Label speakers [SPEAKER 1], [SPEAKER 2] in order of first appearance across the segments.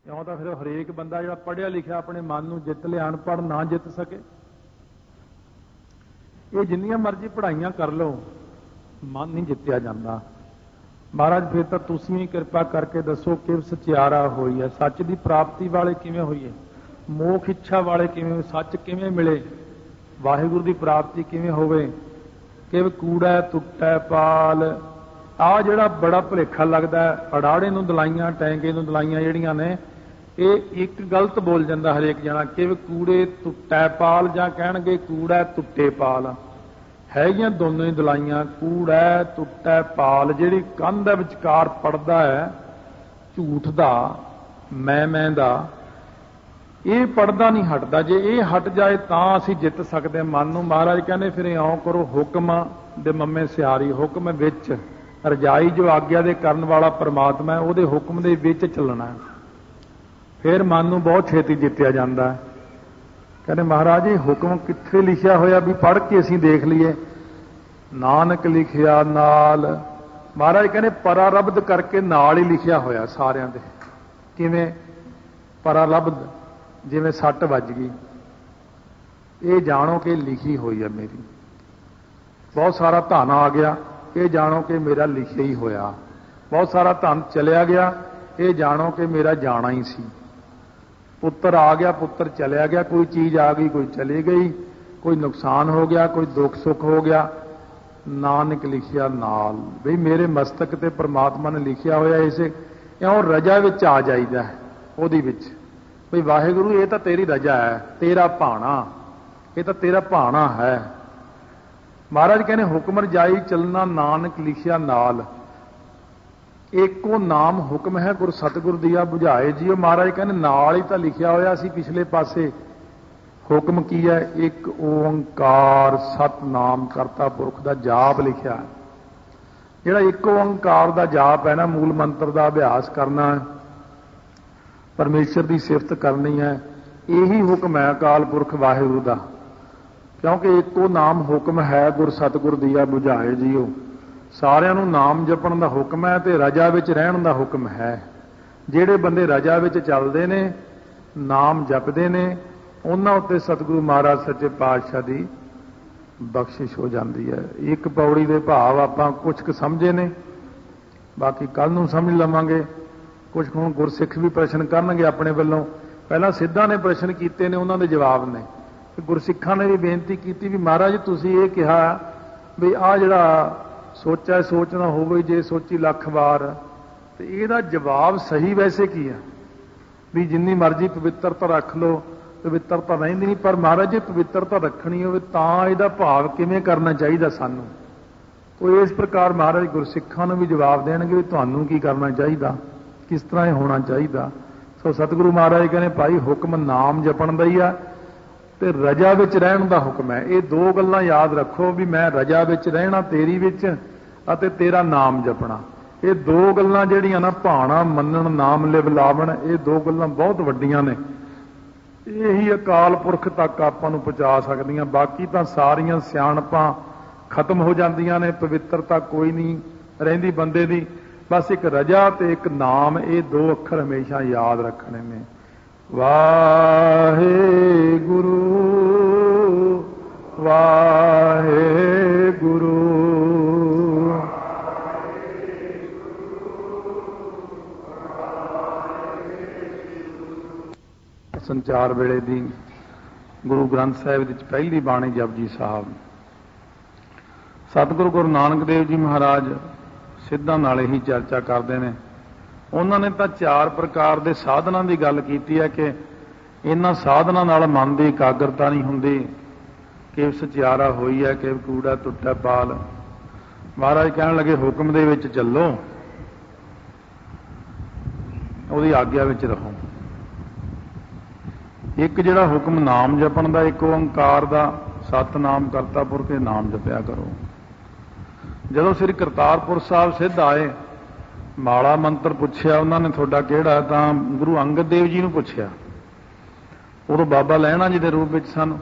[SPEAKER 1] ਕਿਉਂ ਤਾਂ ਫਿਰ ਹਰੇਕ ਬੰਦਾ ਜਿਹੜਾ ਪੜ੍ਹਿਆ ਲਿਖਿਆ ਆਪਣੇ ਮਨ ਨੂੰ ਜਿੱਤ ਲਿਆ, ਅਨਪੜ੍ਹ ਨਾ ਜਿੱਤ ਸਕੇ। ਇਹ ਜਿੰਨੀਆਂ ਮਰਜ਼ੀ ਪੜ੍ਹਾਈਆਂ ਕਰ ਲਓ, ਮਨ ਨਹੀਂ ਜਿੱਤਿਆ ਜਾਂਦਾ। ਮਹਾਰਾਜ ਫਿਰ ਤਾਂ ਤੁਸੀਂ ਵੀ ਕਿਰਪਾ ਕਰਕੇ ਦੱਸੋ ਕਿ ਸਚਿਆਰਾ ਹੋਈ ਹੈ, ਸੱਚ ਦੀ ਪ੍ਰਾਪਤੀ ਵਾਲੇ ਕਿਵੇਂ ਹੋਈਏ, ਮੋਖ ਇੱਛਾ ਵਾਲੇ ਕਿਵੇਂ, ਸੱਚ ਕਿਵੇਂ ਮਿਲੇ, ਵਾਹਿਗੁਰੂ ਦੀ ਪ੍ਰਾਪਤੀ ਕਿਵੇਂ ਹੋਵੇ, ਕਿਵ ਕੂੜਾ ਟੁੱਟੈ ਪਾਲ। ਆਹ ਜਿਹੜਾ ਬੜਾ ਭੁਲੇਖਾ ਲੱਗਦਾ, ਅੜਾੜੇ ਨੂੰ ਦਲਾਈਆਂ, ਟੈਂਕੇ ਨੂੰ ਦਲਾਈਆਂ ਜਿਹੜੀਆਂ ਨੇ, ਇਹ ਇੱਕ ਗਲਤ ਬੋਲ ਜਾਂਦਾ ਹਰੇਕ ਜਣਾ, ਕਿਵ ਕੂੜੇ ਟੁੱਟੈ ਪਾਲ, ਜਾਂ ਕਹਿਣਗੇ ਕੂੜਾ ਟੁੱਟੇ ਪਾਲ। ਹੈਗੀਆਂ ਦੋਨੋਂ ਹੀ ਦਲਾਈਆਂ, ਕੂੜਾ ਟੁੱਟੈ ਪਾਲ। ਜਿਹੜੀ ਕੰਧ ਦੇ ਵਿਚਕਾਰ ਪੜਦਾ ਹੈ ਝੂਠ ਦਾ, ਮੈਂ ਦਾ, ਇਹ ਪੜਦਾ ਨਹੀਂ ਹਟਦਾ। ਜੇ ਇਹ ਹਟ ਜਾਏ ਤਾਂ ਅਸੀਂ ਜਿੱਤ ਸਕਦੇ ਮਨ ਨੂੰ। ਮਹਾਰਾਜ ਕਹਿੰਦੇ ਫਿਰ ਇਉਂ ਕਰੋ, ਹੁਕਮ ਦੇ ਮੰਮੇ ਸਿਆਰੀ, ਹੁਕਮ ਵਿੱਚ ਰਜਾਈ ਜੋ ਆਗਿਆ ਦੇ ਕਰਨ ਵਾਲਾ ਪਰਮਾਤਮਾ ਹੈ, ਉਹਦੇ ਹੁਕਮ ਦੇ ਵਿੱਚ ਚੱਲਣਾ, ਫਿਰ ਮਨ ਨੂੰ ਬਹੁਤ ਛੇਤੀ ਜਿੱਤਿਆ ਜਾਂਦਾ ਹੈ। ਕਹਿੰਦੇ ਮਹਾਰਾਜ ਇਹ ਹੁਕਮ ਕਿੱਥੇ ਲਿਖਿਆ ਹੋਇਆ ਵੀ ਪੜ੍ਹ ਕੇ ਅਸੀਂ ਦੇਖ ਲਈਏ। ਨਾਨਕ ਲਿਖਿਆ ਨਾਲ, ਮਹਾਰਾਜ ਕਹਿੰਦੇ ਪਰਾਰਬਧ ਕਰਕੇ ਨਾਲ ਹੀ ਲਿਖਿਆ ਹੋਇਆ ਸਾਰਿਆਂ ਦੇ। ਕਿਵੇਂ ਪਰਾਰਬਧ? ਜਿਵੇਂ ਸੱਟ ਵੱਜ ਗਈ, ਇਹ ਜਾਣੋ ਕਿ ਲਿਖੀ ਹੋਈ ਹੈ ਮੇਰੀ। ਬਹੁਤ ਸਾਰਾ ਧਨ ਆ ਗਿਆ, ਇਹ ਜਾਣੋ ਕਿ ਮੇਰਾ ਲਿਖਿਆ ਹੀ ਹੋਇਆ। ਬਹੁਤ ਸਾਰਾ ਧਨ ਚਲਿਆ ਗਿਆ, ਇਹ ਜਾਣੋ ਕਿ ਮੇਰਾ ਜਾਣਾ ਹੀ ਸੀ। ਪੁੱਤਰ ਆ ਗਿਆ, ਪੁੱਤਰ ਚਲਿਆ ਗਿਆ, ਕੋਈ ਚੀਜ਼ ਆ ਗਈ, ਕੋਈ ਚਲੀ ਗਈ, ਕੋਈ ਨੁਕਸਾਨ ਹੋ ਗਿਆ, ਕੋਈ ਦੁੱਖ ਸੁੱਖ ਹੋ ਗਿਆ, ਨਾਨਕ ਲਿਖਿਆ ਨਾਲ। ਬਈ ਮੇਰੇ ਮਸਤਕ ਤੇ ਪ੍ਰਮਾਤਮਾ ਨੇ ਲਿਖਿਆ ਹੋਇਆ। ਇਸੇ ਇਉਂ ਰਜਾ ਵਿੱਚ ਆ ਜਾਈਦਾ ਉਹਦੀ ਵਿੱਚ, ਬਈ ਵਾਹਿਗੁਰੂ ਇਹ ਤਾਂ ਤੇਰੀ ਰਜਾ ਹੈ, ਤੇਰਾ ਭਾਣਾ, ਇਹ ਤਾਂ ਤੇਰਾ ਭਾਣਾ ਹੈ। ਮਹਾਰਾਜ ਕਹਿੰਦੇ ਹੁਕਮ ਰਜਾਈ ਚੱਲਣਾ, ਨਾਨਕ ਲਿਖਿਆ ਨਾਲ। ਏਕੋ ਨਾਮ ਹੁਕਮ ਹੈ, ਗੁਰ ਸਤਿਗੁਰ ਦੀਆ ਬੁਝਾਏ ਜੀਓ। ਮਹਾਰਾਜ ਕਹਿੰਦੇ ਨਾਲ ਹੀ ਤਾਂ ਲਿਖਿਆ ਹੋਇਆ ਸੀ ਪਿਛਲੇ ਪਾਸੇ। ਹੁਕਮ ਕੀ ਹੈ? ਇੱਕ ਓੰਕਾਰ ਸਤਨਾਮ ਕਰਤਾ ਪੁਰਖ ਦਾ ਜਾਪ ਲਿਖਿਆ। ਜਿਹੜਾ ਇੱਕ ਓੰਕਾਰ ਦਾ ਜਾਪ ਹੈ ਨਾ, ਮੂਲ ਮੰਤਰ ਦਾ ਅਭਿਆਸ ਕਰਨਾ, ਪਰਮੇਸ਼ਰ ਦੀ ਸਿਫਤ ਕਰਨੀ ਹੈ, ਇਹੀ ਹੁਕਮ ਹੈ ਅਕਾਲ ਪੁਰਖ ਵਾਹਿਗੁਰੂ ਦਾ। ਕਿਉਂਕਿ ਇੱਕੋ ਨਾਮ ਹੁਕਮ ਹੈ, ਗੁਰ ਸਤਿਗੁਰ ਦੀਆ ਬੁਝਾਏ ਜੀਓ। ਸਾਰਿਆਂ ਨੂੰ ਨਾਮ ਜਪਣ ਦਾ ਹੁਕਮ ਹੈ ਤੇ ਰਜਾ ਵਿੱਚ ਰਹਿਣ ਦਾ ਹੁਕਮ ਹੈ। ਜਿਹੜੇ ਬੰਦੇ ਰਜਾ ਵਿੱਚ ਚੱਲਦੇ ਨੇ, ਨਾਮ ਜਪਦੇ ਨੇ, ਉਹਨਾਂ ਉੱਤੇ ਸਤਿਗੁਰੂ ਮਹਾਰਾਜ ਸੱਚੇ ਪਾਤਸ਼ਾਹ ਦੀ ਬਖਸ਼ਿਸ਼ ਹੋ ਜਾਂਦੀ ਹੈ। ਇੱਕ ਪੌੜੀ ਦੇ ਭਾਵ ਆਪਾਂ ਕੁਝ ਕੁ ਸਮਝੇ ਨੇ, ਬਾਕੀ ਕੱਲ ਨੂੰ ਸਮਝ ਲਵਾਂਗੇ। ਕੁਝ ਹੁਣ ਗੁਰਸਿੱਖ ਵੀ ਪ੍ਰਸ਼ਨ ਕਰਨਗੇ ਆਪਣੇ ਵੱਲੋਂ। ਪਹਿਲਾਂ ਸਿੱਧਾਂ ਨੇ ਪ੍ਰਸ਼ਨ ਕੀਤੇ ਨੇ, ਉਹਨਾਂ ਦੇ ਜਵਾਬ ਨੇ। ਗੁਰਸਿੱਖਾਂ ਨੇ ਵੀ ਬੇਨਤੀ ਕੀਤੀ ਵੀ ਮਹਾਰਾਜ ਤੁਸੀਂ ਇਹ ਕਿਹਾ ਵੀ ਆਹ ਜਿਹੜਾ ਸੋਚਿਆ ਸੋਚਣਾ ਹੋਵੇ ਜੇ ਸੋਚੀ ਲੱਖ ਵਾਰ, ਤੇ ਇਹਦਾ ਜਵਾਬ ਸਹੀ ਵੈਸੇ ਕੀ ਹੈ? ਵੀ ਜਿੰਨੀ ਮਰਜ਼ੀ ਪਵਿੱਤਰਤਾ ਰੱਖ ਲਓ, ਪਵਿੱਤਰਤਾ ਰਹਿੰਦੀ ਨਹੀਂ। ਪਰ ਮਹਾਰਾਜ ਜੇ ਪਵਿੱਤਰਤਾ ਰੱਖਣੀ ਹੋਵੇ ਤਾਂ ਇਹਦਾ ਭਾਵ ਕਿਵੇਂ ਕਰਨਾ ਚਾਹੀਦਾ ਸਾਨੂੰ? ਕੋਈ ਇਸ ਪ੍ਰਕਾਰ ਮਹਾਰਾਜ ਗੁਰਸਿੱਖਾਂ ਨੂੰ ਵੀ ਜਵਾਬ ਦੇਣਗੇ ਵੀ ਤੁਹਾਨੂੰ ਕੀ ਕਰਨਾ ਚਾਹੀਦਾ, ਕਿਸ ਤਰ੍ਹਾਂ ਇਹ ਹੋਣਾ ਚਾਹੀਦਾ। ਸੋ ਸਤਿਗੁਰੂ ਮਹਾਰਾਜ ਕਹਿੰਦੇ ਭਾਈ ਹੁਕਮ ਨਾਮ ਜਪਣ ਦਾ ਹੀ ਆ ਤੇ ਰਜਾ ਵਿੱਚ ਰਹਿਣ ਦਾ ਹੁਕਮ ਹੈ। ਇਹ ਦੋ ਗੱਲਾਂ ਯਾਦ ਰੱਖੋ ਵੀ ਮੈਂ ਰਜਾ ਵਿੱਚ ਰਹਿਣਾ ਤੇਰੀ ਵਿੱਚ, ਅਤੇ ਤੇਰਾ ਨਾਮ ਜਪਣਾ। ਇਹ ਦੋ ਗੱਲਾਂ ਜਿਹੜੀਆਂ ਨਾ, ਭਾਣਾ ਮੰਨਣ, ਨਾਮ ਲਿਵ ਲਾਵਣ, ਇਹ ਦੋ ਗੱਲਾਂ ਬਹੁਤ ਵੱਡੀਆਂ ਨੇ। ਇਹੀ ਅਕਾਲ ਪੁਰਖ ਤੱਕ ਆਪਾਂ ਨੂੰ ਪਹੁੰਚਾ ਸਕਦੀਆਂ। ਬਾਕੀ ਤਾਂ ਸਾਰੀਆਂ ਸਿਆਣਪਾਂ ਖਤਮ ਹੋ ਜਾਂਦੀਆਂ ਨੇ, ਪਵਿੱਤਰਤਾ ਕੋਈ ਨਹੀਂ ਰਹਿੰਦੀ ਬੰਦੇ ਦੀ। ਬਸ ਇੱਕ ਰਜਾ ਤੇ ਇੱਕ ਨਾਮ, ਇਹ ਦੋ ਅੱਖਰ ਹਮੇਸ਼ਾ ਯਾਦ ਰੱਖਣੇ ਨੇ। ਵਾਹਿਗੁਰੂ ਵਾਹਿਗੁਰੂ। ਸੰਚਾਰ ਵੇਲੇ ਦੀ ਗੁਰੂ ਗ੍ਰੰਥ ਸਾਹਿਬ ਵਿੱਚ ਪਹਿਲੀ ਬਾਣੀ ਜਪਜੀ ਸਾਹਿਬ। ਸਤਿਗੁਰੂ ਗੁਰੂ ਨਾਨਕ ਦੇਵ ਜੀ ਮਹਾਰਾਜ ਸਿੱਧਾਂ ਨਾਲ ਹੀ ਚਰਚਾ ਕਰਦੇ ਨੇ। ਉਹਨਾਂ ਨੇ ਤਾਂ 4 ਪ੍ਰਕਾਰ ਦੇ ਸਾਧਨਾਂ ਦੀ ਗੱਲ ਕੀਤੀ ਹੈ ਕਿ ਇਹਨਾਂ ਸਾਧਨਾਂ ਨਾਲ ਮਨ ਦੀ ਇਕਾਗਰਤਾ ਨਹੀਂ ਹੁੰਦੀ। ਕਿ ਸਚਿਆਰਾ ਹੋਈ ਹੈ, ਕਿ ਕੂੜਾ ਟੁੱਟਾ ਪਾਲ। ਮਹਾਰਾਜ ਕਹਿਣ ਲੱਗੇ ਹੁਕਮ ਦੇ ਵਿੱਚ ਚੱਲੋ, ਉਹਦੀ ਆਗਿਆ ਵਿੱਚ ਰਹੋ। ਇੱਕ ਜਿਹੜਾ ਹੁਕਮ ਨਾਮ ਜਪਣ ਦਾ, ਇੱਕ ਓੰਕਾਰ ਦਾ, ਸਤਨਾਮ ਕਰਤਾ ਪੁਰਖ, ਕੇ ਨਾਮ ਜਪਿਆ ਕਰੋ। ਜਦੋਂ ਸ੍ਰੀ ਕਰਤਾਰਪੁਰ ਸਾਹਿਬ ਸਿੱਧ ਆਏ, ਮਾਲਾ ਮੰਤਰ ਪੁੱਛਿਆ ਉਹਨਾਂ ਨੇ, ਤੁਹਾਡਾ ਕਿਹੜਾ? ਤਾਂ ਗੁਰੂ ਅੰਗਦ ਦੇਵ ਜੀ ਨੂੰ ਪੁੱਛਿਆ। ਉਦੋਂ ਬਾਬਾ ਲਹਿਣਾ ਜੀ ਦੇ ਰੂਪ ਵਿੱਚ ਸਨ।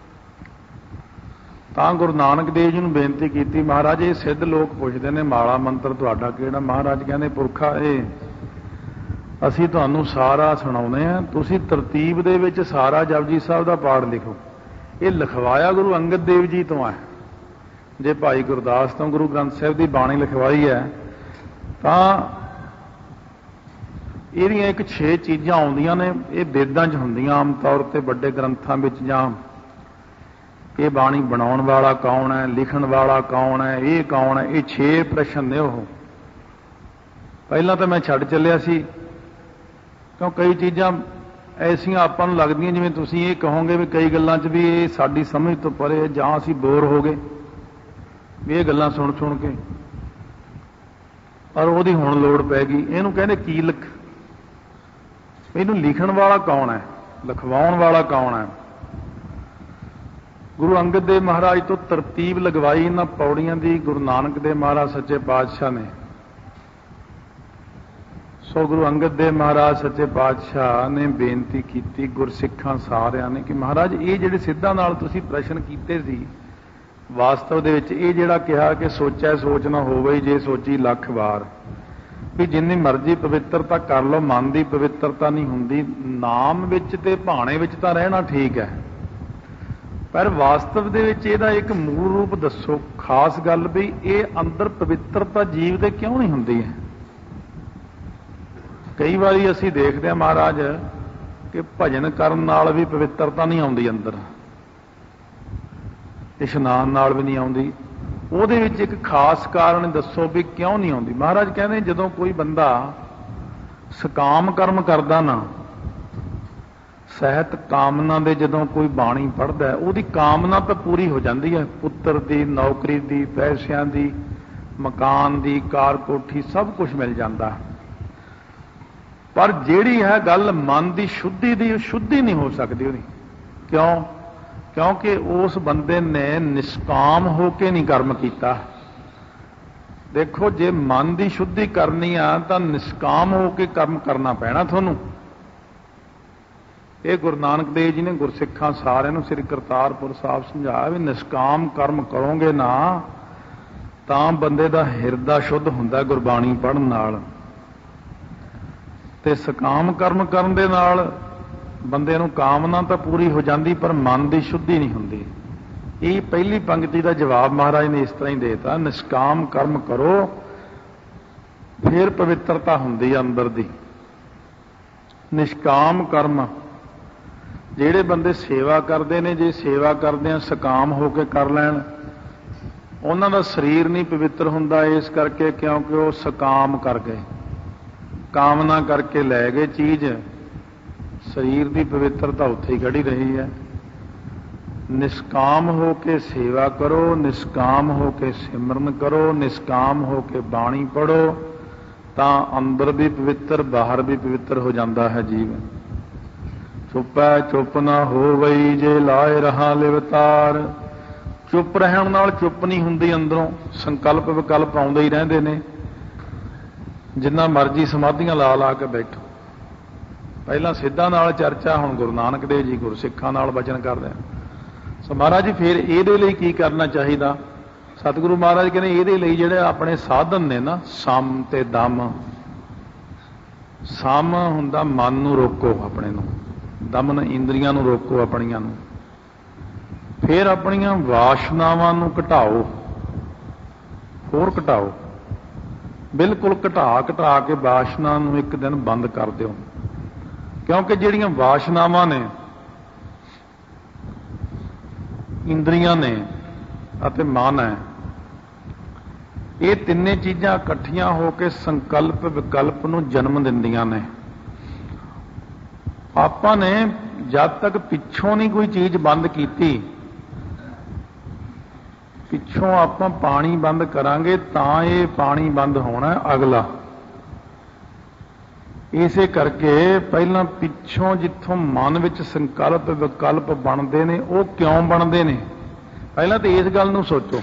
[SPEAKER 1] ਤਾਂ ਗੁਰੂ ਨਾਨਕ ਦੇਵ ਜੀ ਨੂੰ ਬੇਨਤੀ ਕੀਤੀ, ਮਹਾਰਾਜ ਇਹ ਸਿੱਧ ਲੋਕ ਪੁੱਛਦੇ ਨੇ ਮਾਲਾ ਮੰਤਰ ਤੁਹਾਡਾ ਕਿਹੜਾ? ਮਹਾਰਾਜ ਕਹਿੰਦੇ ਪੁਰਖਾ ਇਹ ਅਸੀਂ ਤੁਹਾਨੂੰ ਸਾਰਾ ਸੁਣਾਉਂਦੇ ਹਾਂ, ਤੁਸੀਂ ਤਰਤੀਬ ਦੇ ਵਿੱਚ ਸਾਰਾ ਜਪਜੀ ਸਾਹਿਬ ਦਾ ਪਾਠ ਲਿਖੋ। ਇਹ ਲਿਖਵਾਇਆ ਗੁਰੂ ਅੰਗਦ ਦੇਵ ਜੀ ਤੋਂ ਹੈ। ਜੇ ਭਾਈ ਗੁਰਦਾਸ ਤੋਂ ਗੁਰੂ ਗ੍ਰੰਥ ਸਾਹਿਬ ਦੀ ਬਾਣੀ ਲਿਖਵਾਈ ਹੈ ਤਾਂ ਇਹਦੀਆਂ ਇੱਕ 6 ਚੀਜ਼ਾਂ ਆਉਂਦੀਆਂ ਨੇ। ਇਹ ਵੇਦਾਂ 'ਚ ਹੁੰਦੀਆਂ ਆਮ ਤੌਰ ਤੇ, ਵੱਡੇ ਗ੍ਰੰਥਾਂ ਵਿੱਚ। ਜਾਂ ਇਹ ਬਾਣੀ ਬਣਾਉਣ ਵਾਲਾ ਕੌਣ ਹੈ, ਲਿਖਣ ਵਾਲਾ ਕੌਣ ਹੈ, ਇਹ ਕੌਣ ਹੈ, ਇਹ 6 ਪ੍ਰਸ਼ਨ ਨੇ। ਉਹ ਪਹਿਲਾਂ ਤਾਂ ਮੈਂ ਛੱਡ ਚੱਲਿਆ ਸੀ, ਕਿਉਂ ਕਈ ਚੀਜ਼ਾਂ ਐਸੀਆਂ ਆਪਾਂ ਨੂੰ ਲੱਗਦੀਆਂ ਜਿਵੇਂ ਤੁਸੀਂ ਇਹ ਕਹੋਗੇ ਵੀ ਕਈ ਗੱਲਾਂ 'ਚ ਵੀ ਇਹ ਸਾਡੀ ਸਮਝ ਤੋਂ ਪਰੇ, ਜਾਂ ਅਸੀਂ ਬੋਰ ਹੋ ਗਏ ਵੀ ਇਹ ਗੱਲਾਂ ਸੁਣ ਸੁਣ ਕੇ, ਪਰ ਉਹਦੀ ਹੁਣ ਲੋੜ ਪੈ ਗਈ। ਇਹਨੂੰ ਕਹਿੰਦੇ ਕੀਲਕ। ਇਹਨੂੰ ਲਿਖਣ ਵਾਲਾ ਕੌਣ ਹੈ, ਲਿਖਵਾਉਣ ਵਾਲਾ ਕੌਣ ਹੈ? ਗੁਰੂ ਅੰਗਦ ਦੇਵ ਮਹਾਰਾਜ ਤੋਂ ਤਰਤੀਬ ਲਗਵਾਈ ਇਹਨਾਂ ਪੌੜੀਆਂ ਦੀ ਗੁਰੂ ਨਾਨਕ ਦੇਵ ਮਹਾਰਾਜ ਸੱਚੇ ਪਾਤਸ਼ਾਹ ਨੇ। ਸੋ ਗੁਰੂ ਅੰਗਦ ਦੇਵ ਮਹਾਰਾਜ ਸੱਚੇ ਪਾਤਸ਼ਾਹ ਨੇ ਬੇਨਤੀ ਕੀਤੀ ਗੁਰਸਿੱਖਾਂ ਸਾਰਿਆਂ ਨੇ ਕਿ ਮਹਾਰਾਜ ਇਹ ਜਿਹੜੇ ਸਿੱਧਾਂ ਨਾਲ ਤੁਸੀਂ ਪ੍ਰਸ਼ਨ ਕੀਤੇ ਸੀ, ਵਾਸਤਵ ਦੇ ਵਿੱਚ ਇਹ ਜਿਹੜਾ ਕਿਹਾ ਕਿ ਸੋਚੈ ਸੋਚ ਨਾ ਹੋਵੇ ਜੇ ਸੋਚੀ ਲੱਖ ਵਾਰ, ਵੀ ਜਿੰਨੀ ਮਰਜ਼ੀ ਪਵਿੱਤਰਤਾ ਕਰ ਲਓ, ਮਨ ਦੀ ਪਵਿੱਤਰਤਾ ਨਹੀਂ ਹੁੰਦੀ। ਨਾਮ ਵਿੱਚ ਤੇ ਭਾਣੇ ਵਿੱਚ ਤਾਂ ਰਹਿਣਾ ਠੀਕ ਹੈ, ਪਰ ਵਾਸਤਵ ਦੇ ਵਿੱਚ ਇਹਦਾ ਇੱਕ ਮੂਲ ਰੂਪ ਦੱਸੋ। ਖਾਸ ਗੱਲ ਵੀ ਇਹ ਅੰਦਰ ਪਵਿੱਤਰਤਾ ਜੀਵ ਦੇ ਕਿਉਂ ਨਹੀਂ ਹੁੰਦੀ ਹੈ? ਕਈ ਵਾਰੀ ਅਸੀਂ ਦੇਖਦੇ ਹਾਂ ਮਹਾਰਾਜ ਕਿ ਭਜਨ ਕਰਨ ਨਾਲ ਵੀ ਪਵਿੱਤਰਤਾ ਨਹੀਂ ਆਉਂਦੀ ਅੰਦਰ, ਇਸ਼ਨਾਨ ਨਾਲ ਵੀ ਨਹੀਂ ਆਉਂਦੀ। ਉਹਦੇ ਵਿੱਚ ਇੱਕ ਖਾਸ ਕਾਰਨ ਦੱਸੋ ਵੀ ਕਿਉਂ ਨਹੀਂ ਆਉਂਦੀ। ਮਹਾਰਾਜ ਕਹਿੰਦੇ ਜਦੋਂ ਕੋਈ ਬੰਦਾ ਸਕਾਮ ਕਰਮ ਕਰਦਾ ਨਾ, ਸਹਿਤ ਕਾਮਨਾ ਦੇ ਜਦੋਂ ਕੋਈ ਬਾਣੀ ਪੜ੍ਹਦਾ, ਉਹਦੀ ਕਾਮਨਾ ਤਾਂ ਪੂਰੀ ਹੋ ਜਾਂਦੀ ਹੈ, ਪੁੱਤਰ ਦੀ, ਨੌਕਰੀ ਦੀ, ਪੈਸਿਆਂ ਦੀ, ਮਕਾਨ ਦੀ, ਕਾਰ ਕੋਠੀ, ਸਭ ਕੁਝ ਮਿਲ ਜਾਂਦਾ। ਪਰ ਜਿਹੜੀ ਹੈ ਗੱਲ ਮਨ ਦੀ ਸ਼ੁੱਧੀ ਦੀ, ਉਹ ਸ਼ੁੱਧੀ ਨਹੀਂ ਹੋ ਸਕਦੀ ਉਹਦੀ। ਕਿਉਂ? ਕਿਉਂਕਿ ਉਸ ਬੰਦੇ ਨੇ ਨਿਸ਼ਕਾਮ ਹੋ ਕੇ ਨਹੀਂ ਕਰਮ ਕੀਤਾ। ਦੇਖੋ, ਜੇ ਮਨ ਦੀ ਸ਼ੁੱਧੀ ਕਰਨੀ ਆ ਤਾਂ ਨਿਸ਼ਕਾਮ ਹੋ ਕੇ ਕਰਮ ਕਰਨਾ ਪੈਣਾ ਤੁਹਾਨੂੰ। ਇਹ ਗੁਰੂ ਨਾਨਕ ਦੇਵ ਜੀ ਨੇ ਗੁਰਸਿੱਖਾਂ ਸਾਰਿਆਂ ਨੂੰ ਸ੍ਰੀ ਕਰਤਾਰਪੁਰ ਸਾਹਿਬ ਸਮਝਾਇਆ ਵੀ ਨਿਸ਼ਕਾਮ ਕਰਮ ਕਰੋਗੇ ਨਾ ਤਾਂ ਬੰਦੇ ਦਾ ਹਿਰਦਾ ਸ਼ੁੱਧ ਹੁੰਦਾ ਗੁਰਬਾਣੀ ਪੜ੍ਹਨ ਨਾਲ, ਤੇ ਸਕਾਮ ਕਰਮ ਕਰਨ ਦੇ ਨਾਲ ਬੰਦੇ ਨੂੰ ਕਾਮਨਾ ਤਾਂ ਪੂਰੀ ਹੋ ਜਾਂਦੀ ਪਰ ਮਨ ਦੀ ਸ਼ੁੱਧੀ ਨਹੀਂ ਹੁੰਦੀ। ਇਹ ਪਹਿਲੀ ਪੰਕਤੀ ਦਾ ਜਵਾਬ ਮਹਾਰਾਜ ਨੇ ਇਸ ਤਰ੍ਹਾਂ ਹੀ ਦੇਤਾ, ਨਿਸ਼ਕਾਮ ਕਰਮ ਕਰੋ ਫਿਰ ਪਵਿੱਤਰਤਾ ਹੁੰਦੀ ਹੈ ਅੰਦਰ ਦੀ। ਨਿਸ਼ਕਾਮ ਕਰਮ ਜਿਹੜੇ ਬੰਦੇ ਸੇਵਾ ਕਰਦੇ ਨੇ, ਜੇ ਸੇਵਾ ਕਰਦੇ ਆ ਸਕਾਮ ਹੋ ਕੇ ਕਰ ਲੈਣ, ਉਹਨਾਂ ਦਾ ਸਰੀਰ ਨਹੀਂ ਪਵਿੱਤਰ ਹੁੰਦਾ। ਇਸ ਕਰਕੇ ਕਿਉਂਕਿ ਉਹ ਸਕਾਮ ਕਰ ਗਏ, ਕਾਮਨਾ ਕਰਕੇ ਲੈ ਗਏ ਚੀਜ਼, ਸਰੀਰ ਦੀ ਪਵਿੱਤਰਤਾ ਉੱਥੇ ਹੀ ਖੜੀ ਰਹੀ ਹੈ। ਨਿਸ਼ਕਾਮ ਹੋ ਕੇ ਸੇਵਾ ਕਰੋ, ਨਿਸ਼ਕਾਮ ਹੋ ਕੇ ਸਿਮਰਨ ਕਰੋ, ਨਿਸ਼ਕਾਮ ਹੋ ਕੇ ਬਾਣੀ ਪੜ੍ਹੋ, ਤਾਂ ਅੰਦਰ ਵੀ ਪਵਿੱਤਰ, ਬਾਹਰ ਵੀ ਪਵਿੱਤਰ ਹੋ ਜਾਂਦਾ ਹੈ ਜੀਵ। ਚੁੱਪੈ ਚੁੱਪ ਨਾ ਹੋਵਈ ਜੇ ਲਾਏ ਰਹਾ ਲਿਵਤਾਰ। ਚੁੱਪ ਰਹਿਣ ਨਾਲ ਚੁੱਪ ਨਹੀਂ ਹੁੰਦੀ, ਅੰਦਰੋਂ ਸੰਕਲਪ ਵਿਕਲਪ ਆਉਂਦੇ ਹੀ ਰਹਿੰਦੇ ਨੇ। ਜਿੰਨਾ ਮਰਜ਼ੀ ਸਮਾਧੀਆਂ ਲਾ ਲਾ ਕੇ ਬੈਠੋ। ਪਹਿਲਾਂ ਸਿੱਧਾਂ ਨਾਲ ਚਰਚਾ, ਹੁਣ ਗੁਰੂ ਨਾਨਕ ਦੇਵ ਜੀ ਗੁਰਸਿੱਖਾਂ ਨਾਲ ਵਚਨ ਕਰਦੇ ਆ। ਸੋ ਮਹਾਰਾਜ ਜੀ ਫਿਰ ਇਹਦੇ ਲਈ ਕੀ ਕਰਨਾ ਚਾਹੀਦਾ? ਸਤਿਗੁਰੂ ਮਹਾਰਾਜ ਕਹਿੰਦੇ ਇਹਦੇ ਲਈ ਜਿਹੜੇ ਆਪਣੇ ਸਾਧਨ ਨੇ ਨਾ, ਸਮ ਤੇ ਦਮ। ਸਮ ਹੁੰਦਾ ਮਨ ਨੂੰ ਰੋਕੋ ਆਪਣੇ ਨੂੰ, ਦਮਨ ਇੰਦਰੀਆਂ ਨੂੰ ਰੋਕੋ ਆਪਣੀਆਂ ਨੂੰ, ਫਿਰ ਆਪਣੀਆਂ ਵਾਸ਼ਨਾਵਾਂ ਨੂੰ ਘਟਾਓ, ਹੋਰ ਘਟਾਓ, ਬਿਲਕੁਲ ਘਟਾ ਕੇ ਵਾਸ਼ਨਾ ਨੂੰ ਇੱਕ ਦਿਨ ਬੰਦ ਕਰ ਦਿਓ। ਕਿਉਂਕਿ ਜਿਹੜੀਆਂ ਵਾਸ਼ਨਾਵਾਂ ਨੇ, ਇੰਦਰੀਆਂ ਨੇ ਅਤੇ ਮਨ ਹੈ, ਇਹ ਤਿੰਨੇ ਚੀਜ਼ਾਂ ਇਕੱਠੀਆਂ ਹੋ ਕੇ ਸੰਕਲਪ ਵਿਕਲਪ ਨੂੰ ਜਨਮ ਦਿੰਦੀਆਂ ਨੇ। ਆਪਾਂ ਨੇ ਜਦ ਤੱਕ ਪਿੱਛੋਂ ਨਹੀਂ ਕੋਈ ਚੀਜ਼ ਬੰਦ ਕੀਤੀ, ਪਿੱਛੋਂ ਆਪਾਂ ਪਾਣੀ ਬੰਦ ਕਰਾਂਗੇ ਤਾਂ ਇਹ ਪਾਣੀ ਬੰਦ ਹੋਣਾ ਅਗਲਾ। ਇਸੇ ਕਰਕੇ ਪਹਿਲਾਂ ਪਿੱਛੋਂ ਜਿੱਥੋਂ ਮਨ ਵਿੱਚ ਸੰਕਲਪ ਵਿਕਲਪ ਬਣਦੇ ਨੇ, ਉਹ ਕਿਉਂ ਬਣਦੇ ਨੇ? ਪਹਿਲਾਂ ਤਾਂ ਇਸ ਗੱਲ ਨੂੰ ਸੋਚੋ।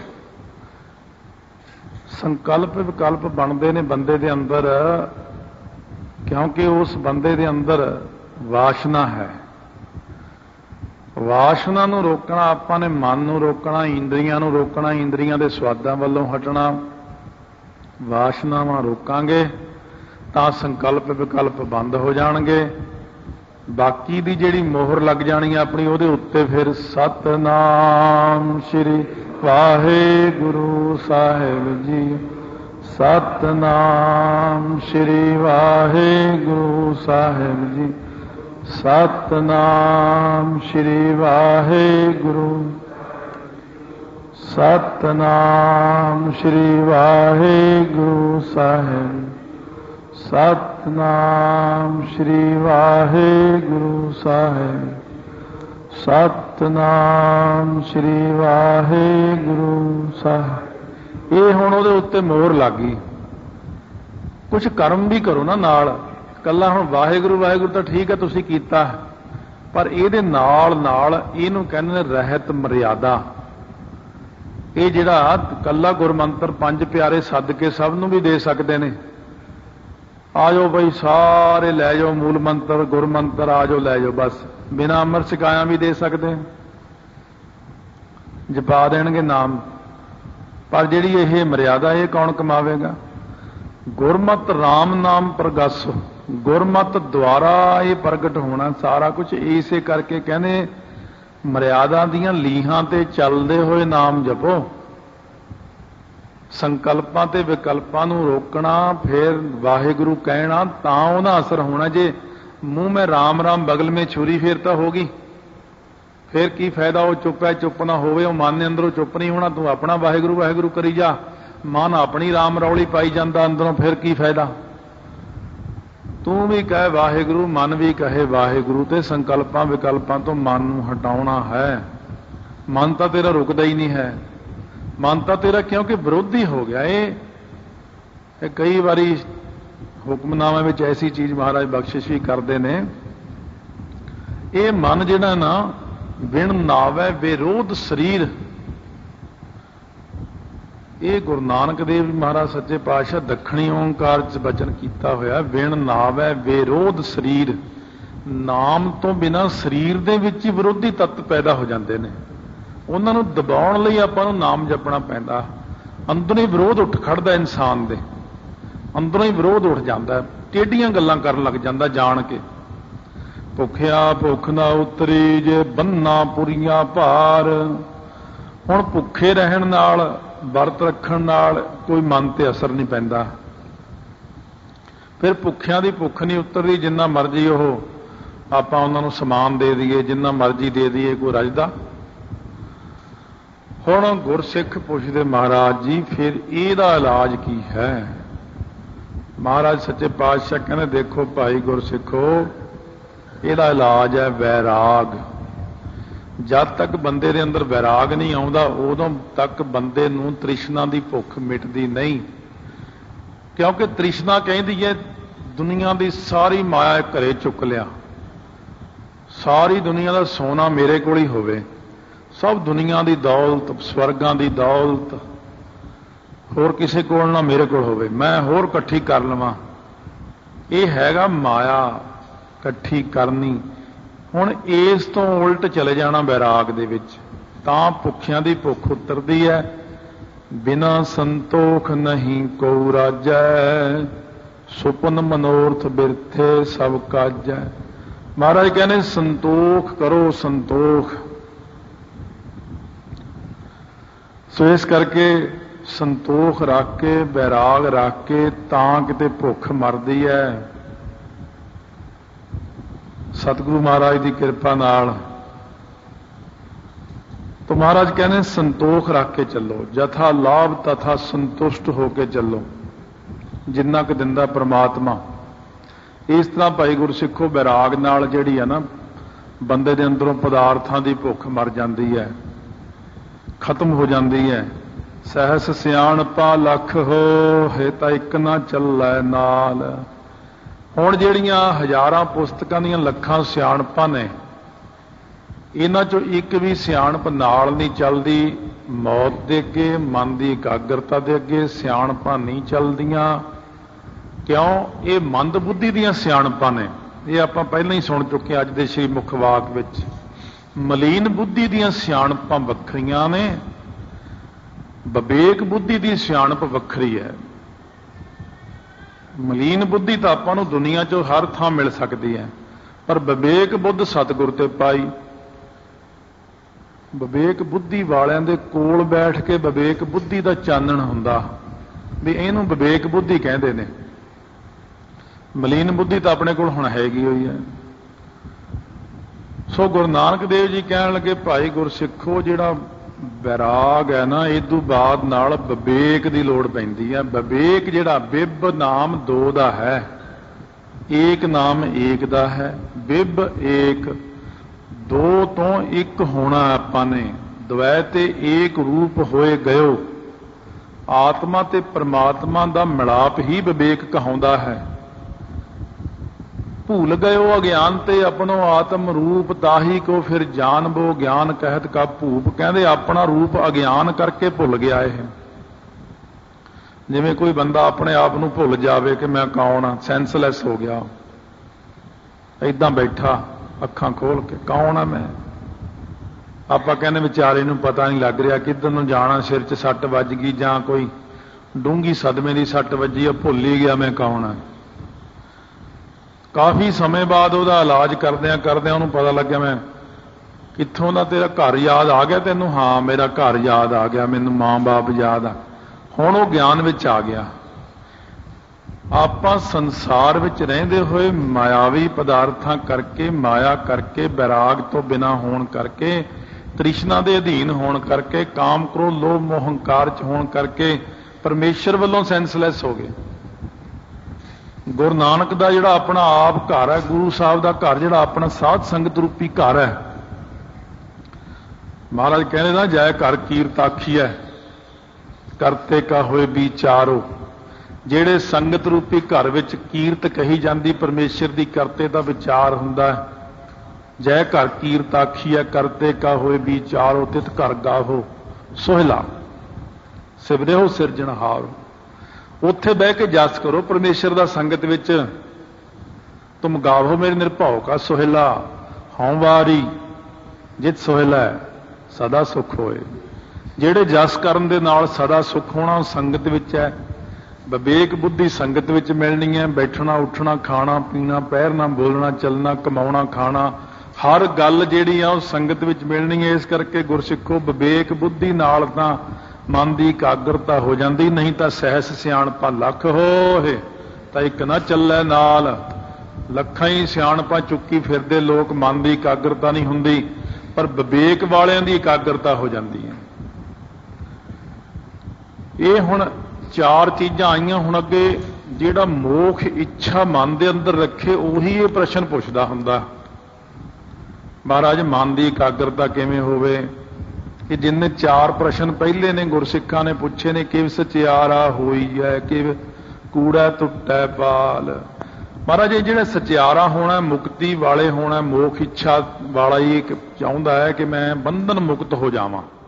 [SPEAKER 1] ਸੰਕਲਪ ਵਿਕਲਪ ਬਣਦੇ ਨੇ ਬੰਦੇ ਦੇ ਅੰਦਰ ਕਿਉਂਕਿ ਉਸ ਬੰਦੇ ਦੇ ਅੰਦਰ ਵਾਸ਼ਨਾ ਹੈ। ਵਾਸ਼ਨਾ ਨੂੰ ਰੋਕਣਾ ਆਪਾਂ ਨੇ, ਮਨ ਨੂੰ ਰੋਕਣਾ, ਇੰਦਰੀਆਂ ਨੂੰ ਰੋਕਣਾ, ਇੰਦਰੀਆਂ ਦੇ ਸਵਾਦਾਂ ਵੱਲੋਂ ਹਟਣਾ। ਵਾਸ਼ਨਾਵਾਂ ਰੋਕਾਂਗੇ ਤਾਂ ਸੰਕਲਪ ਵਿਕਲਪ ਬੰਦ ਹੋ ਜਾਣਗੇ। ਬਾਕੀ ਦੀ ਜਿਹੜੀ ਮੋਹਰ ਲੱਗ ਜਾਣੀ ਆਪਣੀ ਉਹਦੇ ਉੱਤੇ ਫਿਰ ਸਤਨਾਮ ਸ੍ਰੀ ਵਾਹਿਗੁਰੂ ਸਾਹਿਬ ਜੀ, ਸਤਨਾਮ ਸ੍ਰੀ ਵਾਹਿਗੁਰੂ ਸਾਹਿਬ ਜੀ, ਸਤਨਾਮ ਸ੍ਰੀ ਵਾਹਿਗੁਰੂ, ਸਤਨਾਮ ਸ੍ਰੀ ਵਾਹਿਗੁਰੂ ਸਾਹਿਬ, ਸਤਨਾਮ ਸ੍ਰੀ ਵਾਹਿਗੁਰੂ ਸਾਹਿਬ, ਸਤਨਾਮ ਸ੍ਰੀ ਵਾਹਿਗੁਰੂ ਸਾਹਿਬ। ਇਹ ਹੁਣ ਉਹਦੇ ਉੱਤੇ ਮੋਹਰ ਲੱਗ ਗਈ। ਕੁਝ ਕਰਮ ਵੀ ਕਰੋ ਨਾ ਨਾਲ, ਇਕੱਲਾ ਹੁਣ ਵਾਹਿਗੁਰੂ ਵਾਹਿਗੁਰੂ ਤਾਂ ਠੀਕ ਹੈ ਤੁਸੀਂ ਕੀਤਾ, ਪਰ ਇਹਦੇ ਨਾਲ ਨਾਲ ਇਹਨੂੰ ਕਹਿੰਦੇ ਨੇ ਰਹਿਤ ਮਰਿਆਦਾ। ਇਹ ਜਿਹੜਾ ਇਕੱਲਾ ਗੁਰਮੰਤਰ ਪੰਜ ਪਿਆਰੇ ਸੱਦ ਕੇ ਸਭ ਨੂੰ ਵੀ ਦੇ ਸਕਦੇ ਨੇ, ਆ ਜਾਓ ਬਈ ਸਾਰੇ ਲੈ ਜਾਓ ਮੂਲ ਮੰਤਰ ਗੁਰਮੰਤਰ, ਆ ਜਾਓ ਲੈ ਜਾਓ, ਬਸ ਬਿਨਾਂ ਅੰਮ੍ਰਿਤ ਛਕਾਇਆ ਵੀ ਦੇ ਸਕਦੇ, ਜਪਾ ਦੇਣਗੇ ਨਾਮ। ਪਰ ਜਿਹੜੀ ਇਹ ਮਰਿਆਦਾ ਇਹ ਕੌਣ ਕਮਾਵੇਗਾ? ਗੁਰਮਤਿ ਰਾਮ ਨਾਮ ਪ੍ਰਗਸ, ਗੁਰਮਤਿ ਦੁਆਰਾ ਇਹ ਪ੍ਰਗਟ ਹੋਣਾ ਸਾਰਾ ਕੁਝ। ਇਸੇ ਕਰਕੇ ਕਹਿੰਦੇ ਮਰਿਆਦਾ ਦੀਆਂ ਲੀਹਾਂ ਤੇ ਚੱਲਦੇ ਹੋਏ ਨਾਮ ਜਪੋ, ਸੰਕਲਪਾਂ ਤੇ ਵਿਕਲਪਾਂ ਨੂੰ ਰੋਕਣਾ, ਫਿਰ ਵਾਹਿਗੁਰੂ ਕਹਿਣਾ, ਤਾਂ ਉਹਦਾ ਅਸਰ ਹੋਣਾ। ਜੇ ਮੂੰਹ ਮੈਂ ਰਾਮ ਰਾਮ ਬਗਲ ਮੇ ਛੁਰੀ, ਫਿਰ ਤਾਂ ਹੋ ਗਈ, ਫਿਰ ਕੀ ਫਾਇਦਾ? ਉਹ ਚੁੱਪ ਹੈ, ਚੁੱਪ ਨਾ ਹੋਵੇ, ਉਹ ਮਨ ਦੇ ਅੰਦਰੋਂ ਚੁੱਪ ਨਹੀਂ ਹੋਣਾ, ਤੂੰ ਆਪਣਾ ਵਾਹਿਗੁਰੂ ਵਾਹਿਗੁਰੂ ਕਰੀ ਜਾ, ਮਨ ਆਪਣੀ ਰਾਮ ਰੌਲੀ ਪਾਈ ਜਾਂਦਾ ਅੰਦਰੋਂ, ਫਿਰ ਕੀ ਫਾਇਦਾ? ਤੂੰ ਵੀ ਕਹੇ ਵਾਹਿਗੁਰੂ, ਮਨ ਵੀ ਕਹੇ ਵਾਹਿਗੁਰੂ, ਤੇ ਸੰਕਲਪਾਂ ਵਿਕਲਪਾਂ ਤੋਂ ਮਨ ਨੂੰ ਹਟਾਉਣਾ ਹੈ। ਮਨ ਤਾਂ ਤੇਰਾ ਰੁਕਦਾ ਹੀ ਨਹੀਂ ਹੈ, ਮਨ ਤਾਂ ਤੇਰਾ ਕਿਉਂਕਿ ਵਿਰੋਧੀ ਹੋ ਗਿਆ। ਇਹ ਕਈ ਵਾਰੀ ਹੁਕਮਨਾਮੇ ਵਿੱਚ ਐਸੀ ਚੀਜ਼ ਮਹਾਰਾਜ ਬਖਸ਼ਿਸ਼ ਵੀ ਕਰਦੇ ਨੇ, ਇਹ ਮਨ ਜਿਹੜਾ ਨਾ ਬਿਨ ਨਾਵੈ ਵਿਰੋਧ ਸਰੀਰ, ਇਹ ਗੁਰੂ ਨਾਨਕ ਦੇਵ ਮਹਾਰਾਜ ਸੱਚੇ ਪਾਤਸ਼ਾਹ ਦੱਖਣੀ ਓਂਕਾਰ 'ਚ ਬਚਨ ਕੀਤਾ ਹੋਇਆ, ਬਿਨ ਨਾਵੈ ਵਿਰੋਧ ਸਰੀਰ। ਨਾਮ ਤੋਂ ਬਿਨਾਂ ਸਰੀਰ ਦੇ ਵਿੱਚ ਹੀ ਵਿਰੋਧੀ ਤੱਤ ਪੈਦਾ ਹੋ ਜਾਂਦੇ ਨੇ, ਉਹਨਾਂ ਨੂੰ ਦਬਾਉਣ ਲਈ ਆਪਾਂ ਨੂੰ ਨਾਮ ਜਪਣਾ ਪੈਂਦਾ। ਅੰਦਰੋਂ ਹੀ ਵਿਰੋਧ ਉੱਠ ਖੜਦਾ, ਇਨਸਾਨ ਦੇ ਅੰਦਰੋਂ ਹੀ ਵਿਰੋਧ ਉੱਠ ਜਾਂਦਾ, ਟੇਢੀਆਂ ਗੱਲਾਂ ਕਰਨ ਲੱਗ ਜਾਂਦਾ ਜਾਣ ਕੇ। ਭੁੱਖਿਆ ਭੁੱਖ ਨਾ ਉਤਰੀ ਜੇ ਬੰਨਾ ਪੁਰੀਆਂ ਭਾਰ। ਹੁਣ ਭੁੱਖੇ ਰਹਿਣ ਨਾਲ, ਵਰਤ ਰੱਖਣ ਨਾਲ ਕੋਈ ਮਨ ਤੇ ਅਸਰ ਨਹੀਂ ਪੈਂਦਾ, ਫਿਰ ਭੁੱਖਿਆਂ ਦੀ ਭੁੱਖ ਨਹੀਂ ਉਤਰਦੀ। ਜਿੰਨਾ ਮਰਜ਼ੀ ਉਹ ਆਪਾਂ ਉਹਨਾਂ ਨੂੰ ਸਮਾਨ ਦੇ ਦਈਏ, ਜਿੰਨਾ ਮਰਜ਼ੀ ਦੇ ਦਈਏ, ਕੋਈ ਰੱਜਦਾ। ਹੁਣ ਗੁਰਸਿੱਖ ਪੁੱਛਦੇ ਮਹਾਰਾਜ ਜੀ ਫਿਰ ਇਹਦਾ ਇਲਾਜ ਕੀ ਹੈ? ਮਹਾਰਾਜ ਸੱਚੇ ਪਾਤਸ਼ਾਹ ਕਹਿੰਦੇ ਦੇਖੋ ਭਾਈ ਗੁਰਸਿੱਖੋ, ਇਹਦਾ ਇਲਾਜ ਹੈ ਵੈਰਾਗ। ਜਦ ਤੱਕ ਬੰਦੇ ਦੇ ਅੰਦਰ ਵੈਰਾਗ ਨਹੀਂ ਆਉਂਦਾ, ਉਦੋਂ ਤੱਕ ਬੰਦੇ ਨੂੰ ਤ੍ਰਿਸ਼ਨਾ ਦੀ ਭੁੱਖ ਮਿਟਦੀ ਨਹੀਂ। ਕਿਉਂਕਿ ਤ੍ਰਿਸ਼ਨਾ ਕਹਿੰਦੀ ਹੈ ਦੁਨੀਆ ਦੀ ਸਾਰੀ ਮਾਇਆ ਘਰੇ ਚੁੱਕ ਲਿਆ, ਸਾਰੀ ਦੁਨੀਆ ਦਾ ਸੋਨਾ ਮੇਰੇ ਕੋਲ ਹੀ ਹੋਵੇ, ਸਭ ਦੁਨੀਆ ਦੀ ਦੌਲਤ, ਸਵਰਗਾਂ ਦੀ ਦੌਲਤ ਹੋਰ ਕਿਸੇ ਕੋਲ ਨਾ ਮੇਰੇ ਕੋਲ ਹੋਵੇ, ਮੈਂ ਹੋਰ ਇਕੱਠੀ ਕਰ ਲਵਾਂ। ਇਹ ਹੈਗਾ ਮਾਇਆ ਇਕੱਠੀ ਕਰਨੀ। ਹੁਣ ਇਸ ਤੋਂ ਉਲਟ ਚਲੇ ਜਾਣਾ ਵੈਰਾਗ ਦੇ ਵਿੱਚ, ਤਾਂ ਭੁੱਖਿਆਂ ਦੀ ਭੁੱਖ ਉਤਰਦੀ ਹੈ। ਬਿਨਾ ਸੰਤੋਖ ਨਹੀਂ ਕੋ ਰਾਜੈ, ਸੁਪਨ ਮਨੋਰਥ ਬਿਰਥੇ ਸਭ ਕਾਜੈ। ਮਹਾਰਾਜ ਕਹਿੰਦੇ ਸੰਤੋਖ ਕਰੋ, ਸੰਤੋਖ। ਸੋ ਇਸ ਕਰਕੇ ਸੰਤੋਖ ਰੱਖ ਕੇ, ਵੈਰਾਗ ਰੱਖ ਕੇ, ਤਾਂ ਕਿਤੇ ਭੁੱਖ ਮਰਦੀ ਹੈ। ਸਤਿਗੁਰੂ ਮਹਾਰਾਜ ਦੀ ਕਿਰਪਾ ਨਾਲ ਤਾਂ ਮਹਾਰਾਜ ਕਹਿੰਦੇ ਸੰਤੋਖ ਰੱਖ ਕੇ ਚੱਲੋ, ਜਥਾ ਲਾਭ ਤਥਾ ਸੰਤੁਸ਼ਟ ਹੋ ਕੇ ਚੱਲੋ, ਜਿੰਨਾ ਕੁ ਦਿੰਦਾ ਪ੍ਰਮਾਤਮਾ। ਇਸ ਤਰ੍ਹਾਂ ਭਾਈ ਗੁਰਸਿੱਖੋ ਵੈਰਾਗ ਨਾਲ ਜਿਹੜੀ ਹੈ ਨਾ ਬੰਦੇ ਦੇ ਅੰਦਰੋਂ ਪਦਾਰਥਾਂ ਦੀ ਭੁੱਖ ਮਰ ਜਾਂਦੀ ਹੈ, ਖਤਮ ਹੋ ਜਾਂਦੀ ਹੈ। ਸਹਿਸ ਸਿਆਣਪਾ ਲੱਖ ਹੋਏ ਤਾਂ ਇੱਕ ਨਾ ਚੱਲੈ ਨਾਲ। ਹੁਣ ਜਿਹੜੀਆਂ ਹਜ਼ਾਰਾਂ ਪੁਸਤਕਾਂ ਦੀਆਂ ਲੱਖਾਂ ਸਿਆਣਪਾਂ ਨੇ, ਇਹਨਾਂ ਚੋਂ ਇੱਕ ਵੀ ਸਿਆਣਪ ਨਾਲ ਨਹੀਂ ਚੱਲਦੀ। ਮੌਤ ਦੇ ਅੱਗੇ, ਮਨ ਦੀ ਇਕਾਗਰਤਾ ਦੇ ਅੱਗੇ ਸਿਆਣਪਾਂ ਨਹੀਂ ਚੱਲਦੀਆਂ। ਕਿਉਂ? ਇਹ ਮੰਦ ਬੁੱਧੀ ਦੀਆਂ ਸਿਆਣਪਾਂ ਨੇ। ਇਹ ਆਪਾਂ ਪਹਿਲਾਂ ਹੀ ਸੁਣ ਚੁੱਕੇ ਅੱਜ ਦੇ ਸ਼੍ਰੀ ਮੁਖ ਵਾਕ ਵਿੱਚ। ਮਲੀਨ ਬੁੱਧੀ ਦੀਆਂ ਸਿਆਣਪਾਂ ਵੱਖਰੀਆਂ ਨੇ, ਵਿਵੇਕ ਬੁੱਧੀ ਦੀ ਸਿਆਣਪ ਵੱਖਰੀ ਹੈ। ਮਲੀਨ ਬੁੱਧੀ ਤਾਂ ਆਪਾਂ ਨੂੰ ਦੁਨੀਆ 'ਚੋਂ ਹਰ ਥਾਂ ਮਿਲ ਸਕਦੀ ਹੈ, ਪਰ ਵਿਵੇਕ ਬੁੱਧ ਸਤਿਗੁਰ ਤੇ ਪਾਈ। ਵਿਵੇਕ ਬੁੱਧੀ ਵਾਲਿਆਂ ਦੇ ਕੋਲ ਬੈਠ ਕੇ ਵਿਵੇਕ ਬੁੱਧੀ ਦਾ ਚਾਨਣ ਹੁੰਦਾ, ਵੀ ਇਹਨੂੰ ਵਿਵੇਕ ਬੁੱਧੀ ਕਹਿੰਦੇ ਨੇ। ਮਲੀਨ ਬੁੱਧੀ ਤਾਂ ਆਪਣੇ ਕੋਲ ਹੁਣ ਹੈਗੀ ਹੋਈ ਹੈ। ਸੋ ਗੁਰੂ ਨਾਨਕ ਦੇਵ ਜੀ ਕਹਿਣ ਲੱਗੇ, ਭਾਈ ਗੁਰਸਿੱਖੋ, ਜਿਹੜਾ ਵੈਰਾਗ ਹੈ ਨਾ, ਇਹ ਤੋਂ ਬਾਅਦ ਨਾਲ ਵਿਵੇਕ ਦੀ ਲੋੜ ਪੈਂਦੀ ਹੈ। ਵਿਵੇਕ ਜਿਹੜਾ ਬਿਬ ਨਾਮ ਦੋ ਦਾ ਹੈ, ਏਕ ਨਾਮ ਏਕ ਦਾ ਹੈ। ਬਿਬ ਏਕ, ਦੋ ਤੋਂ ਇੱਕ ਹੋਣਾ ਆਪਾਂ ਨੇ। ਦਵੈ ਤੇ ਏਕ ਰੂਪ ਹੋਏ ਗਇਓ। ਆਤਮਾ ਤੇ ਪ੍ਰਮਾਤਮਾ ਦਾ ਮਿਲਾਪ ਹੀ ਵਿਵੇਕ ਕਹਾਉਂਦਾ ਹੈ। ਭੁੱਲ ਗਇਓ ਅਗਿਆਨ ਤੇ ਆਪਣੋ ਆਤਮ ਰੂਪ, ਤਾਹੀ ਕੋ ਫਿਰ ਜਾਣਬੋ ਗਿਆਨ ਕਹਿਤ ਕਾ ਭੂਪ। ਕਹਿੰਦੇ ਆਪਣਾ ਰੂਪ ਅਗਿਆਨ ਕਰਕੇ ਭੁੱਲ ਗਿਆ। ਇਹ ਜਿਵੇਂ ਕੋਈ ਬੰਦਾ ਆਪਣੇ ਆਪ ਨੂੰ ਭੁੱਲ ਜਾਵੇ ਕਿ ਮੈਂ ਕੌਣ ਆ, ਸੈਂਸਲੈਸ ਹੋ ਗਿਆ, ਏਦਾਂ ਬੈਠਾ ਅੱਖਾਂ ਖੋਲ ਕੇ, ਕੌਣ ਆ ਮੈਂ। ਆਪਾਂ ਕਹਿੰਦੇ ਵਿਚਾਰੇ ਨੂੰ ਪਤਾ ਨਹੀਂ ਲੱਗ ਰਿਹਾ ਕਿੱਧਰ ਨੂੰ ਜਾਣਾ, ਸਿਰ 'ਚ ਸੱਟ ਵੱਜ ਗਈ ਜਾਂ ਕੋਈ ਡੂੰਘੀ ਸਦਮੇ ਦੀ ਸੱਟ ਵੱਜੀ ਆ, ਭੁੱਲ ਹੀ ਗਿਆ ਮੈਂ ਕੌਣ ਆ। ਕਾਫੀ ਸਮੇਂ ਬਾਅਦ ਉਹਦਾ ਇਲਾਜ ਕਰਦਿਆਂ ਕਰਦਿਆਂ ਉਹਨੂੰ ਪਤਾ ਲੱਗਿਆ, ਮੈਂ ਕਿੱਥੋਂ ਦਾ, ਤੇਰਾ ਘਰ ਯਾਦ ਆ ਗਿਆ ਤੈਨੂੰ? ਹਾਂ, ਮੇਰਾ ਘਰ ਯਾਦ ਆ ਗਿਆ, ਮੈਨੂੰ ਮਾਂ-ਬਾਪ ਯਾਦ ਆ। ਹੁਣ ਉਹ ਗਿਆਨ ਵਿੱਚ ਆ ਗਿਆ। ਆਪਾਂ ਸੰਸਾਰ ਵਿੱਚ ਰਹਿੰਦੇ ਹੋਏ ਮਾਇਆਵੀ ਪਦਾਰਥਾਂ ਕਰਕੇ, ਮਾਇਆ ਕਰਕੇ, ਵੈਰਾਗ ਤੋਂ ਬਿਨਾਂ ਹੋਣ ਕਰਕੇ, ਤ੍ਰਿਸ਼ਨਾ ਦੇ ਅਧੀਨ ਹੋਣ ਕਰਕੇ, ਕਾਮ ਕ੍ਰੋਧ ਲੋਭ ਮੋਹ ਹੰਕਾਰ 'ਚ ਹੋਣ ਕਰਕੇ ਪਰਮੇਸ਼ਰ ਵੱਲੋਂ ਸੈਂਸਲੈਸ ਹੋ ਗਏ। ਗੁਰੂ ਨਾਨਕ ਦਾ ਜਿਹੜਾ ਆਪਣਾ ਆਪ ਘਰ ਹੈ, ਗੁਰੂ ਸਾਹਿਬ ਦਾ ਘਰ ਜਿਹੜਾ ਆਪਣਾ ਸਾਧ ਸੰਗਤ ਰੂਪੀ ਘਰ ਹੈ, ਮਹਾਰਾਜ ਕਹਿੰਦੇ ਨਾ, ਜੈ ਘਰ ਕੀਰਤ ਆਖੀਐ ਕਰਤੇ ਕਾ ਹੋਏ ਵਿਚਾਰੋ। ਜਿਹੜੇ ਸੰਗਤ ਰੂਪੀ ਘਰ ਵਿੱਚ ਕੀਰਤ ਕਹੀ ਜਾਂਦੀ ਪਰਮੇਸ਼ਰ ਦੀ, ਕਰਤੇ ਦਾ ਵਿਚਾਰ ਹੁੰਦਾ। ਜੈ ਘਰ ਕੀਰਤ ਆਖੀਐ ਕਰਤੇ ਕਾ ਹੋਏ ਵਿਚਾਰੋ, ਤਿਤ ਘਰ ਗਾਹੋ ਸੋਹਿਲਾ ਸਿਵਰਿਓ ਸਿਰਜਣਹਾਰ। ਉੱਥੇ ਬਹਿ ਕੇ ਜਸ ਕਰੋ ਪਰਮੇਸ਼ਰ ਦਾ ਸੰਗਤ ਵਿੱਚ। ਤੁਮ ਗਾਵੋ ਮੇਰੇ ਨਿਰਭਉ ਕਾ ਸੋਹਿਲਾ, ਹਉ ਵਾਰੀ ਜਿਤ ਸੋਹਿਲਾ ਸਦਾ ਸੁਖ ਹੋਏ। ਜਿਹੜੇ ਜਸ ਕਰਨ ਦੇ ਨਾਲ ਸਦਾ ਸੁਖ ਹੋਣਾ, ਉਹ ਸੰਗਤ ਵਿੱਚ ਹੈ। ਵਿਵੇਕ ਬੁੱਧੀ ਸੰਗਤ ਵਿੱਚ ਮਿਲਣੀ ਹੈ। ਬੈਠਣਾ ਉੱਠਣਾ ਖਾਣਾ ਪੀਣਾ, ਪਹਿਰਨਾ ਬੋਲਣਾ ਚੱਲਣਾ, ਕਮਾਉਣਾ ਖਾਣਾ, ਹਰ ਗੱਲ ਜਿਹੜੀ ਆ ਉਹ ਸੰਗਤ ਵਿੱਚ ਮਿਲਣੀ ਹੈ। ਇਸ ਕਰਕੇ ਗੁਰਸਿੱਖੋ, ਵਿਵੇਕ ਬੁੱਧੀ ਨਾਲ ਤਾਂ ਮਨ ਦੀ ਇਕਾਗਰਤਾ ਹੋ ਜਾਂਦੀ, ਨਹੀਂ ਤਾਂ ਸਹਿਸ ਸਿਆਣਪਾਂ ਲੱਖ ਹੋਏ ਤਾਂ ਇੱਕ ਨਾ ਚੱਲੈ ਨਾਲ। ਲੱਖਾਂ ਹੀ ਸਿਆਣਪਾਂ ਚੁੱਕੀ ਫਿਰਦੇ ਲੋਕ, ਮਨ ਦੀ ਇਕਾਗਰਤਾ ਨਹੀਂ ਹੁੰਦੀ, ਪਰ ਵਿਵੇਕ ਵਾਲਿਆਂ ਦੀ ਇਕਾਗਰਤਾ ਹੋ ਜਾਂਦੀ ਹੈ। ਇਹ ਹੁਣ ਚਾਰ ਚੀਜ਼ਾਂ ਆਈਆਂ। ਹੁਣ ਅੱਗੇ ਜਿਹੜਾ ਮੋਖ ਇੱਛਾ ਮਨ ਦੇ ਅੰਦਰ ਰੱਖੇ, ਉਹੀ ਇਹ ਪ੍ਰਸ਼ਨ ਪੁੱਛਦਾ ਹੁੰਦਾ, ਮਹਾਰਾਜ ਮਨ ਦੀ ਇਕਾਗਰਤਾ ਕਿਵੇਂ ਹੋਵੇ। ਕਿ ਜਿੰਨੇ ਚਾਰ ਪ੍ਰਸ਼ਨ ਪਹਿਲੇ ਨੇ ਗੁਰਸਿੱਖਾਂ ਨੇ ਪੁੱਛੇ ਨੇ, ਕਿਵ ਸਚਿਆਰਾ ਹੋਈ ਹੈ, ਕਿਵ ਕੂੜਾ ਟੁੱਟੈ ਪਾਲ। ਮਹਾਰਾਜ ਇਹ ਜਿਹੜਾ ਸਚਿਆਰਾ ਹੋਣਾ, ਮੁਕਤੀ ਵਾਲੇ ਹੋਣਾ, ਮੋਖ ਇੱਛਾ ਵਾਲਾ ਹੀ ਚਾਹੁੰਦਾ ਹੈ ਕਿ ਮੈਂ ਬੰਧਨ ਮੁਕਤ ਹੋ ਜਾਵਾਂ।